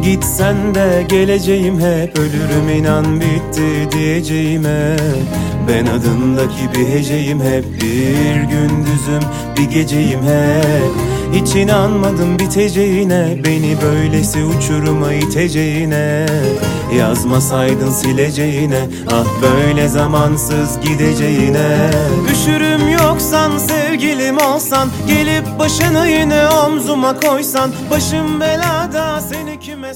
Gitsen de geleceğim hep, ölürüm inan bitti diyeceğim hep. Ben adındaki bir heceyim hep, bir gündüzüm bir geceyim hep. Hiç inanmadım biteceğine, beni böylesi uçuruma iteceğine. Yazmasaydın sileceğine, ah böyle zamansız gideceğine. Düşürüm yoksan, sevgilim olsan, gelip başını yine omzuma koysan. Başım belada, seni kime